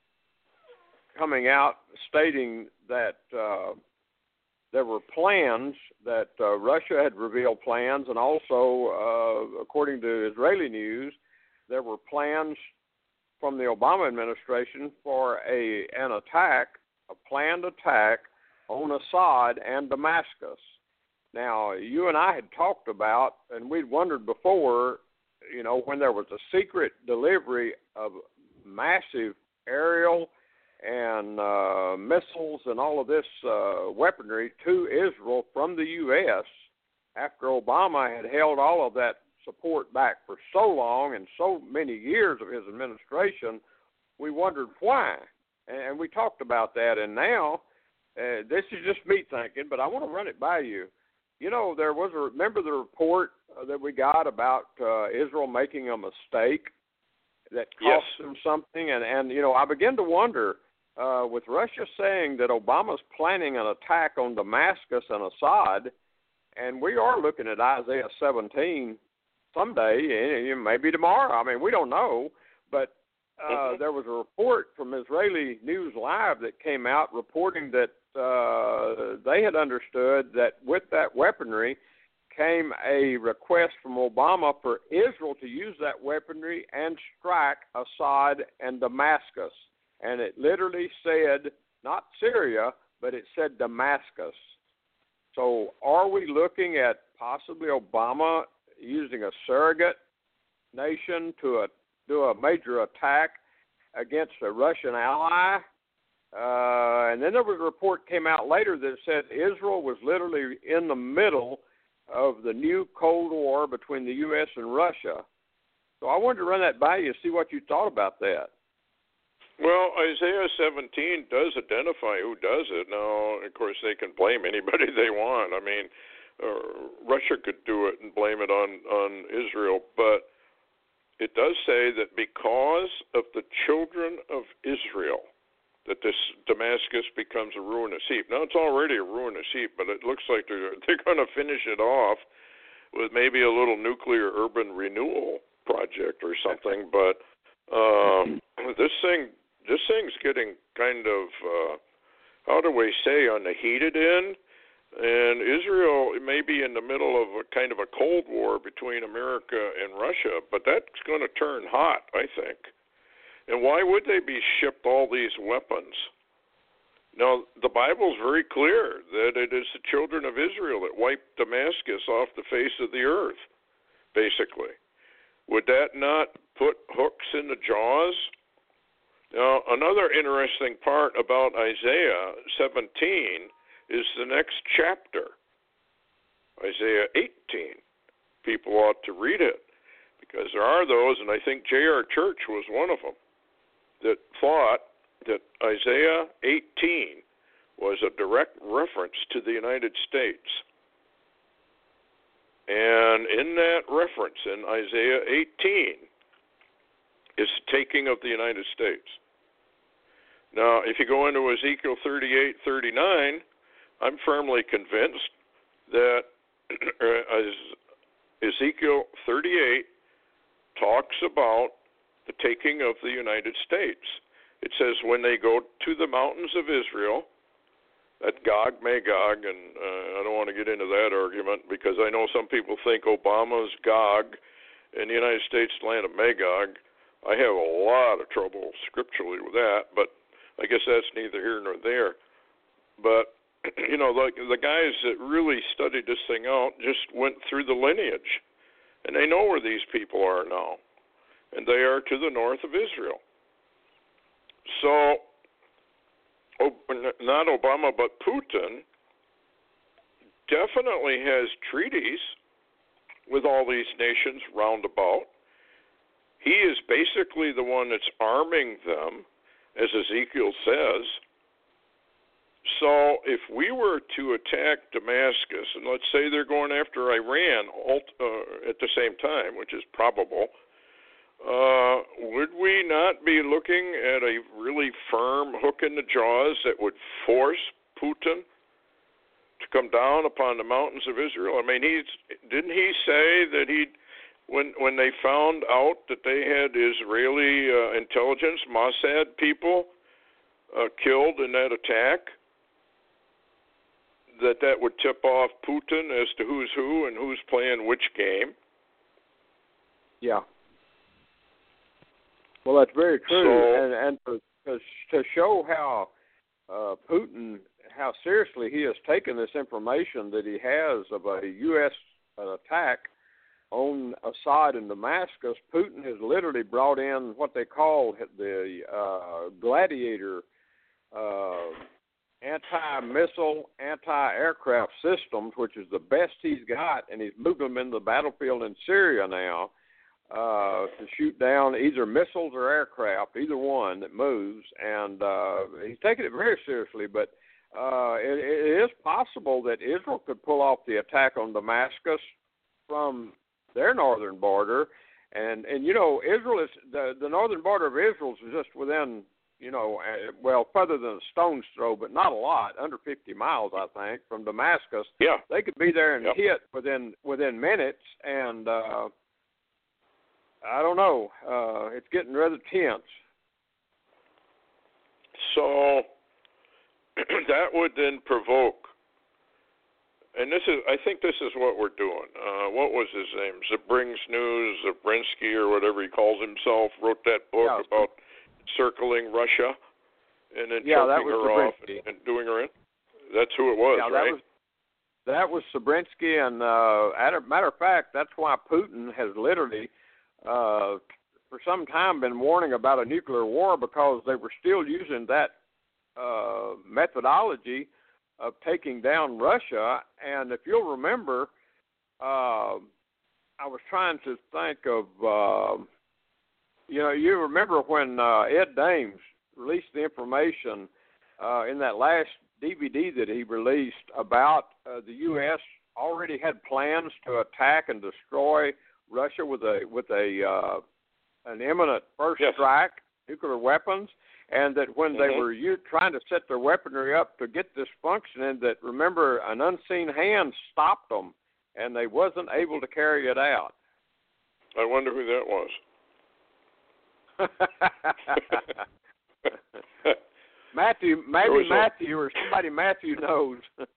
coming out stating that uh, there were plans that uh, Russia had revealed plans, and also, uh, according to Israeli news, there were plans from the Obama administration for a an attack, a planned attack on Assad and Damascus. Now, you and I had talked about, and we'd wondered before, you know, when there was a secret delivery of massive aerial and uh, missiles and all of this uh, weaponry to Israel from the U S after Obama had held all of that support back for so long and so many years of his administration, we wondered why. And we talked about that, and now, uh, this is just me thinking, but I want to run it by you. You know, there was a, remember the report uh, that we got about uh, Israel making a mistake that cost yes. them something? And, and, you know, I begin to wonder, uh, with Russia saying that Obama's planning an attack on Damascus and Assad, and we are looking at Isaiah seventeen someday, maybe tomorrow. I mean, we don't know, but uh, mm-hmm. there was a report from Israeli News Live that came out reporting that uh, they had understood that with that weaponry came a request from Obama for Israel to use that weaponry and strike Assad and Damascus. And it literally said, not Syria, but it said Damascus. So are we looking at possibly Obama using a surrogate nation to a, do a major attack against a Russian ally? Uh, and then there was a report came out later that said Israel was literally in the middle of the new Cold War between the U S and Russia. So I wanted to run that by you, see what you thought about that. Well, Isaiah seventeen does identify who does it. Now, of course, they can blame anybody they want. I mean, uh, Russia could do it and blame it on, on Israel, but it does say that because of the children of Israel, that this Damascus becomes a ruinous heap. Now, it's already a ruinous heap, but it looks like they're, they're going to finish it off with maybe a little nuclear urban renewal project or something. But um, this thing... This thing's getting kind of, uh, how do we say, on the heated end. And Israel may be in the middle of a kind of a Cold War between America and Russia, but that's going to turn hot, I think. And why would they be shipped all these weapons? Now, the Bible's very clear that it is the children of Israel that wiped Damascus off the face of the earth, basically. Would that not put hooks in the jaws? Now, another interesting part about Isaiah seventeen is the next chapter, Isaiah eighteen. People ought to read it because there are those, and I think J R Church was one of them, that thought that Isaiah eighteen was a direct reference to the United States. And in that reference in Isaiah eighteen is the taking of the United States. Now, if you go into Ezekiel thirty-eight, thirty-nine, I'm firmly convinced that Ezekiel thirty-eight talks about the taking of the United States. It says when they go to the mountains of Israel, at Gog, Magog, and uh, I don't want to get into that argument because I know some people think Obama's Gog and the United States land of Magog. I have a lot of trouble scripturally with that, but I guess that's neither here nor there. But, you know, the, the guys that really studied this thing out just went through the lineage, and they know where these people are now, and they are to the north of Israel. So, not Obama, but Putin definitely has treaties with all these nations round about. He is basically the one that's arming them, as Ezekiel says. So if we were to attack Damascus, and let's say they're going after Iran uh, at the same time, which is probable, uh, would we not be looking at a really firm hook in the jaws that would force Putin to come down upon the mountains of Israel? I mean, he's didn't he say that he, when when they found out that they had Israeli uh, intelligence, Mossad people uh, killed in that attack, that that would tip off Putin as to who's who and who's playing which game? Yeah. Well, that's very true, so, and and to, to to show how uh, Putin, how seriously he has taken this information that he has of a U S attack on Assad and Damascus, Putin has literally brought in what they call the uh, Gladiator uh, anti-missile, anti-aircraft systems, which is the best he's got, and he's moved them in the battlefield in Syria now. Uh, to shoot down either missiles or aircraft, either one that moves, and uh, he's taking it very seriously. But uh, it, it is possible that Israel could pull off the attack on Damascus from their northern border, and and you know Israel is the the northern border of Israel is just within you know uh, well further than a stone's throw, but not a lot, under fifty miles I think from Damascus. Yeah, they could be there and yep. hit within within minutes, and. Uh, I don't know. Uh, it's getting rather tense. So that would then provoke, and this is, I think this is what we're doing. Uh, what was his name? Zabrinsky, Zabrinsky, or whatever he calls himself, wrote that book yeah, about circling Russia and then yeah, choking her off and, and doing her in. That's who it was, yeah, right? That was, that was Zabrinsky, and uh, matter of fact, that's why Putin has literally, uh, for some time, been warning about a nuclear war, because they were still using that uh, methodology of taking down Russia. And if you'll remember, uh, I was trying to think of, uh, you know, you remember when uh, Ed Dames released the information uh, in that last D V D that he released about uh, the U S already had plans to attack and destroy Russia with a with a uh, an imminent first yes. strike, nuclear weapons, and that when mm-hmm. they were u- trying to set their weaponry up to get this functioning, that, remember, an unseen hand stopped them, and they wasn't able to carry it out. I wonder who that was. Matthew, maybe Matthew a... or somebody Matthew knows.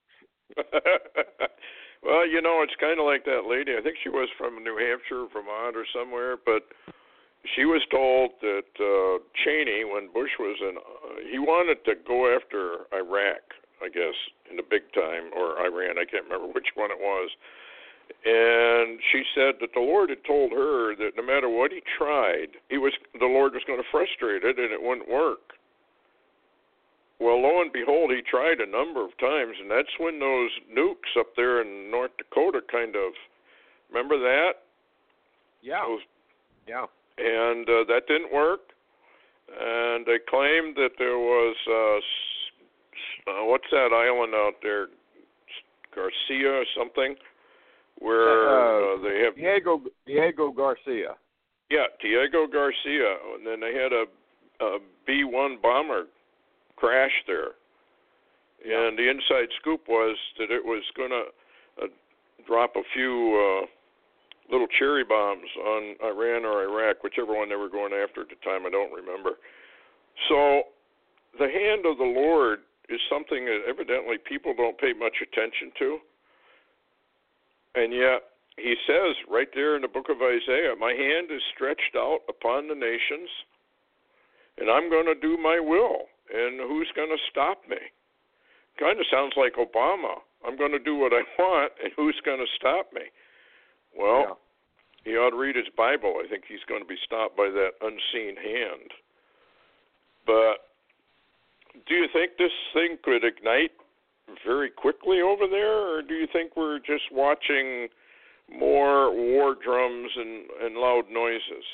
Well, you know, it's kind of like that lady. I think she was from New Hampshire, Vermont, or somewhere, but she was told that uh, Cheney, when Bush was in, uh, he wanted to go after Iraq, I guess, in the big time, or Iran. I can't remember which one it was. And she said that the Lord had told her that no matter what he tried, he was the Lord was going to frustrate it, and it wouldn't work. Well, lo and behold, he tried a number of times, and that's when those nukes up there in North Dakota kind of, remember that? Yeah. Those, yeah. And uh, that didn't work. And they claimed that there was, uh, uh, what's that island out there, Garcia or something, where uh, uh, they have... Diego, Diego Garcia. Yeah, Diego Garcia. And then they had a, a B one bomber crash there. Yeah. And the inside scoop was that it was going to uh, drop a few... Uh, little cherry bombs on Iran or Iraq, whichever one they were going after at the time, I don't remember. So the hand of the Lord is something that evidently people don't pay much attention to. And yet he says right there in the book of Isaiah, my hand is stretched out upon the nations, and I'm going to do my will. And who's going to stop me? Kind of sounds like Obama. I'm going to do what I want, and who's going to stop me? Well, yeah. He ought to read his Bible. I think he's going to be stopped by that unseen hand. But do you think this thing could ignite very quickly over there, or do you think we're just watching more war drums and, and loud noises?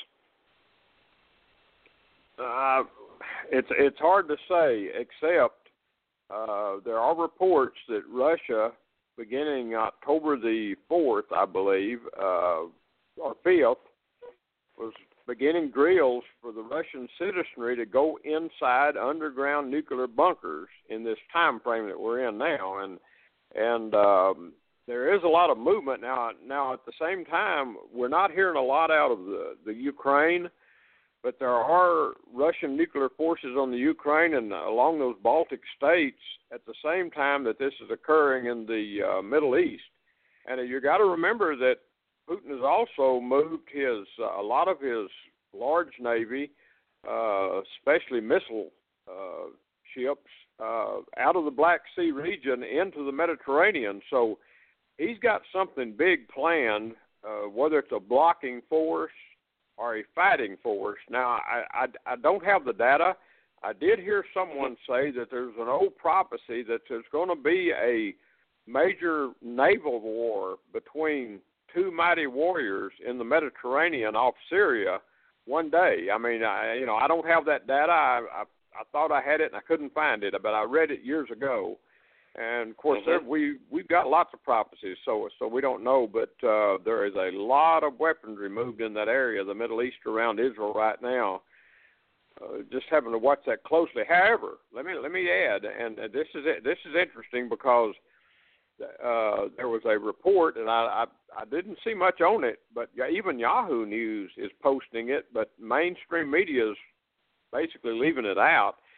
Uh, it's it's hard to say, except uh, there are reports that Russia, beginning October the fourth, I believe, uh, or fifth, was beginning drills for the Russian citizenry to go inside underground nuclear bunkers in this time frame that we're in now. And and um, there is a lot of movement now. Now, at the same time, we're not hearing a lot out of the, the Ukraine, but there are Russian nuclear forces on the Ukraine and along those Baltic states at the same time that this is occurring in the uh, Middle East. And you got to remember that Putin has also moved his uh, a lot of his large navy, uh, especially missile uh, ships, uh, out of the Black Sea region into the Mediterranean. So he's got something big planned, uh, whether it's a blocking force or a fighting force. Now, I, I, I don't have the data. I did hear someone say that there's an old prophecy that there's going to be a major naval war between two mighty warriors in the Mediterranean off Syria one day. I mean, I, you know, I don't have that data. I, I, I thought I had it and I couldn't find it, but I read it years ago. And of course, mm-hmm. there, we we've got lots of prophecies, so so we don't know. But uh, there is a lot of weaponry moved in that area, the Middle East around Israel right now. Uh, just having to watch that closely. However, let me let me add, and uh, this is it, this is interesting because uh, there was a report, and I, I I didn't see much on it, but even Yahoo News is posting it, but mainstream media is basically leaving it out.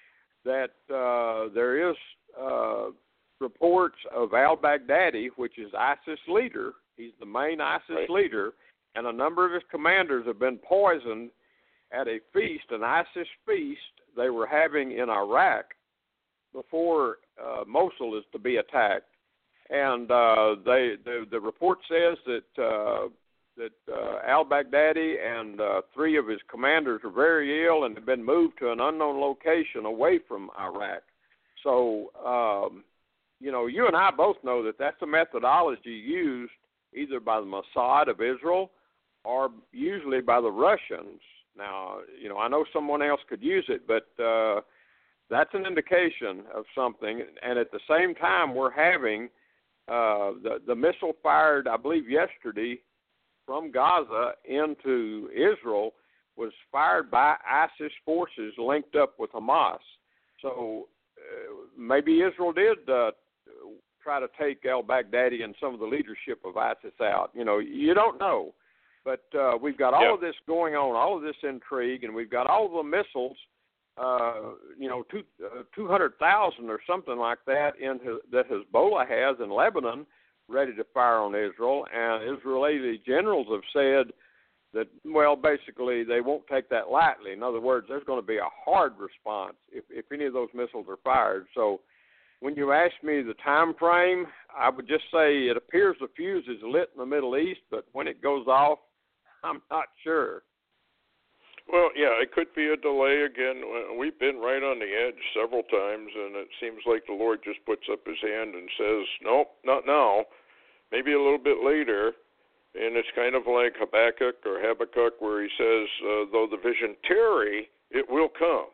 that uh, there is uh, reports of al-Baghdadi, which is ISIS leader. He's the main ISIS right. leader, and a number of his commanders have been poisoned at a feast, an ISIS feast they were having in Iraq before uh, Mosul is to be attacked. And uh, they the, the report says that uh, that uh, al-Baghdadi and uh, three of his commanders are very ill and have been moved to an unknown location away from Iraq. So, um, you know, you and I both know that that's a methodology used either by the Mossad of Israel or usually by the Russians. Now, you know, I know someone else could use it, but uh, that's an indication of something. And at the same time, we're having uh, the, the missile fired, I believe, yesterday from Gaza into Israel was fired by ISIS forces linked up with Hamas. So uh, maybe Israel did uh, try to take al-Baghdadi and some of the leadership of ISIS out. You know, you don't know. But uh, we've got all yep. of this going on, all of this intrigue, and we've got all of the missiles, uh, you know, two, uh, two hundred thousand or something like that in his, that Hezbollah has in Lebanon ready to fire on Israel. And Israeli generals have said that, well, basically they won't take that lightly. In other words, there's going to be a hard response if, if any of those missiles are fired. So when you ask me the time frame, I would just say it appears the fuse is lit in the Middle East, but when it goes off, I'm not sure. Well, yeah, it could be a delay again. We've been right on the edge several times, and it seems like the Lord just puts up his hand and says, nope, not now, maybe a little bit later. And it's kind of like Habakkuk or Habakkuk where he says, uh, though the vision tarry, it will come.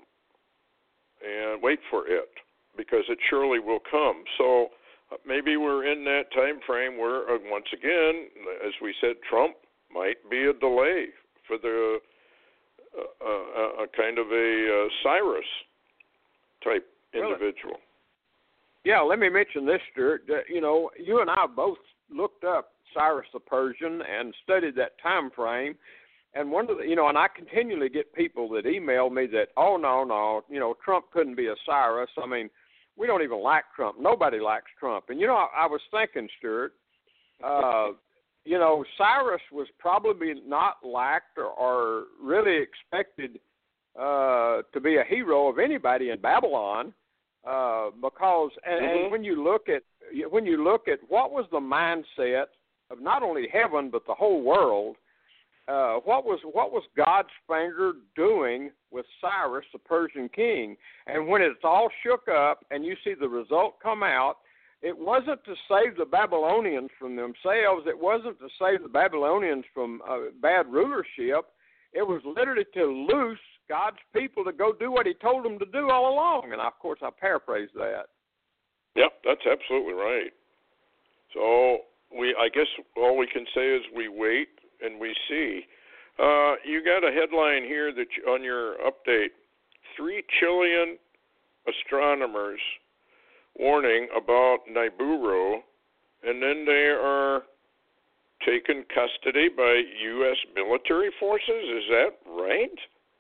And wait for it, because it surely will come. So uh, maybe we're in that time frame where, uh, once again, as we said, Trump might be a delay for the uh, uh, a kind of a uh, Cyrus type individual. Well, yeah, let me mention this, Stuart. Uh, you know, you and I both looked up Cyrus the Persian and studied that time frame. And one of the, you know, and I continually get people that email me that, oh no, no, you know, Trump couldn't be a Cyrus. I mean, we don't even like Trump. Nobody likes Trump. And you know, I, I was thinking, Stuart. Uh, You know, Cyrus was probably not liked or, or really expected uh, to be a hero of anybody in Babylon uh, because, and, mm-hmm. and when you look at when you look at what was the mindset of not only heaven but the whole world, uh, what was what was God's finger doing with Cyrus, the Persian king? And when it's all shook up and you see the result come out, it wasn't to save the Babylonians from themselves. It wasn't to save the Babylonians from uh, bad rulership. It was literally to loose God's people to go do what he told them to do all along. And, of course, I paraphrase that. Yep, that's absolutely right. So we, I guess all we can say is we wait and we see. Uh, you got a headline here that you, on your update, three Chilean astronomers warning about Nibiru, and then they are taken custody by U S military forces. Is that right?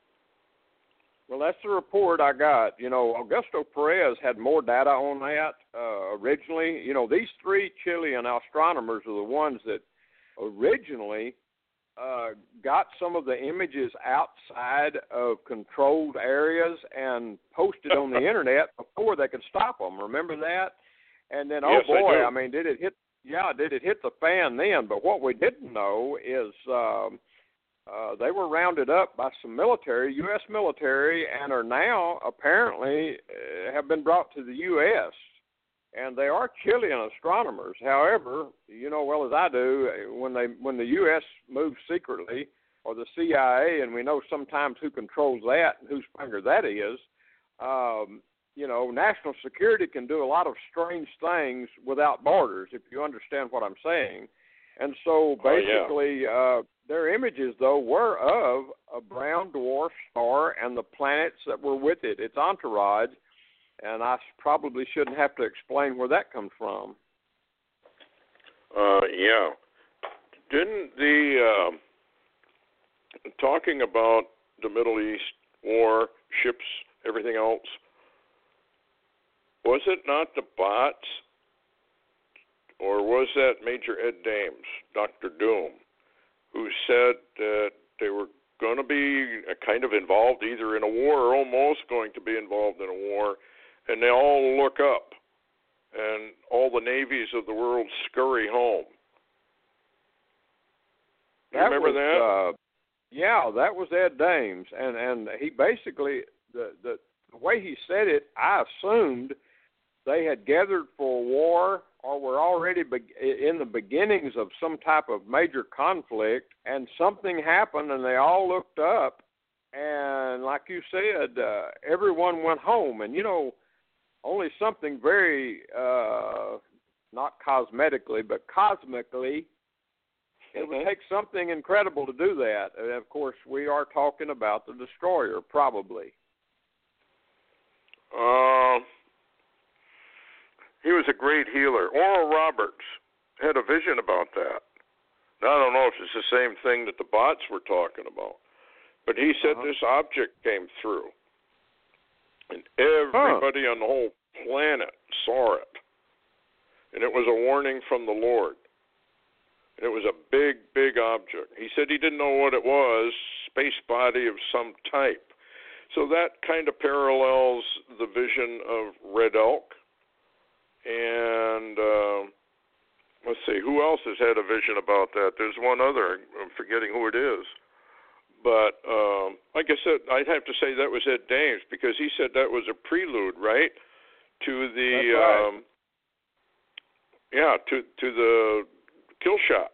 Well, that's the report I got. You know, Augusto Perez had more data on that uh, originally. You know, these three Chilean astronomers are the ones that originally uh, got some of the images outside of controlled areas and posted on the internet before they could stop them. Remember that? And then, yes, oh boy, I, I mean, did it hit? Yeah, did it hit the fan then? But what we didn't know is um, uh, they were rounded up by some military, U S military, and are now apparently uh, have been brought to the U S And they are Chilean astronomers. However, you know well as I do, when they when the U S moves secretly, or the C I A, and we know sometimes who controls that and whose finger that is, um, you know, national security can do a lot of strange things without borders, if you understand what I'm saying. And so basically, oh, yeah. uh, their images, though, were of a brown dwarf star and the planets that were with it, its entourage. And I probably shouldn't have to explain where that comes from. Uh, yeah. Didn't the, uh, talking about the Middle East, war, ships, everything else, was it not the bots, or was that Major Ed Dames, Doctor Doom, who said that they were going to be kind of involved either in a war or almost going to be involved in a war, and they all look up, and all the navies of the world scurry home. You that remember was, that? Uh, yeah, that was Ed Dames, and and he basically the the the way he said it, I assumed they had gathered for war or were already be- in the beginnings of some type of major conflict, and something happened, and they all looked up, and like you said, uh, everyone went home. And, you know, only something very, uh, not cosmetically, but cosmically, it would take something incredible to do that. And, of course, we are talking about the destroyer, probably. Uh, he was a great healer. Oral Roberts had a vision about that. Now, I don't know if it's the same thing that the bots were talking about, but he said uh-huh. this object came through, and everybody huh. on the whole planet saw it, and it was a warning from the Lord. And it was a big, big object. He said he didn't know what it was, space body of some type. So that kind of parallels the vision of Red Elk. And uh, let's see, who else has had a vision about that? There's one other. I'm forgetting who it is. But um, like I said, I'd have to say that was Ed Dames, because he said that was a prelude, right, to the That's right. um, yeah, to to the kill shot.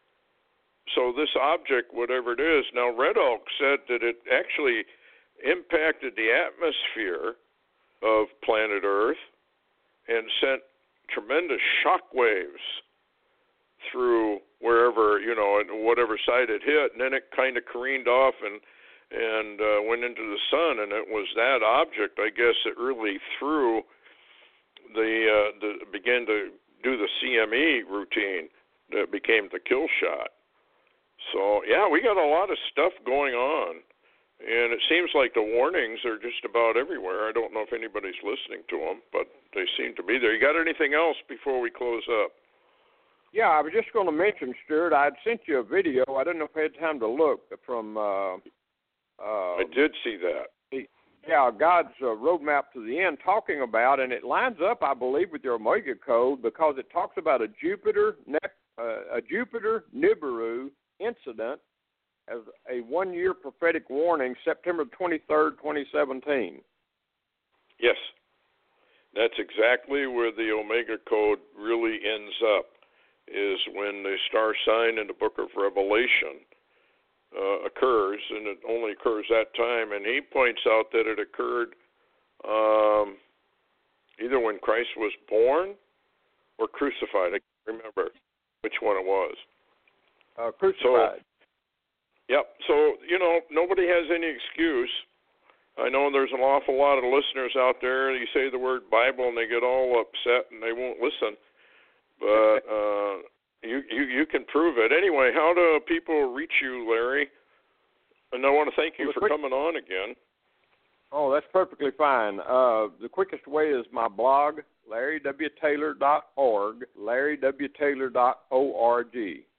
So this object, whatever it is, now Red Elk said that it actually impacted the atmosphere of planet Earth and sent tremendous shock waves through wherever, you know, whatever side it hit, and then it kind of careened off and and uh, went into the sun, and it was that object, I guess, that really threw the, uh, the began to do the C M E routine that became the kill shot. So, yeah, we got a lot of stuff going on, and it seems like the warnings are just about everywhere. I don't know if anybody's listening to them, but they seem to be there. You got anything else before we close up? Yeah, I was just going to mention, Stuart, I had sent you a video. I didn't know if I had time to look from... Uh, uh, I did see that. The, yeah, God's uh, roadmap to the end, talking about, and it lines up, I believe, with your Omega Code, because it talks about a Jupiter, uh, a Jupiter Nibiru incident as a one-year prophetic warning, September twenty-third, twenty seventeen. Yes, that's exactly where the Omega Code really ends up, is when the star sign in the book of Revelation uh, occurs, and it only occurs that time. And he points out that it occurred um, either when Christ was born or crucified. I can't remember which one it was. Uh, crucified. So, yep. So, you know, nobody has any excuse. I know there's an awful lot of listeners out there. You say the word Bible and they get all upset and they won't listen. But uh, you, you you can prove it. Anyway, how do people reach you, Larry? And I want to thank you well, for quick... coming on again. Oh, that's perfectly fine. Uh, the quickest way is my blog, larry w taylor dot org, larry w taylor dot org.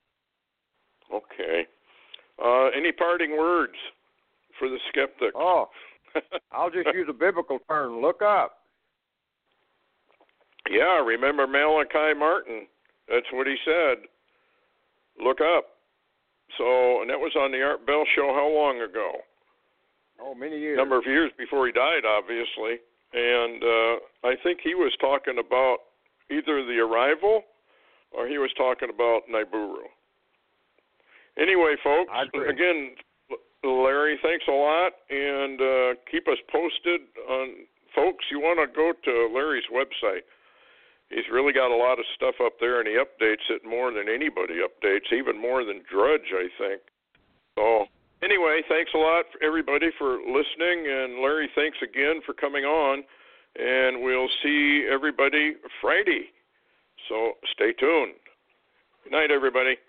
Okay. Uh, any parting words for the skeptics? Oh, I'll just use a biblical term. Look up. Yeah, remember Malachi Martin. That's what he said. Look up. So, and that was on the Art Bell Show how long ago? Oh, many years. A number of years before he died, obviously. And uh, I think he was talking about either the arrival or he was talking about Nibiru. Anyway, folks, again, Larry, thanks a lot, and uh, keep us posted on, folks, you want to go to Larry's website. He's really got a lot of stuff up there, and he updates it more than anybody updates, even more than Drudge, I think. So, anyway, thanks a lot, for everybody, for listening, and Larry, thanks again for coming on, and we'll see everybody Friday. So, stay tuned. Good night, everybody.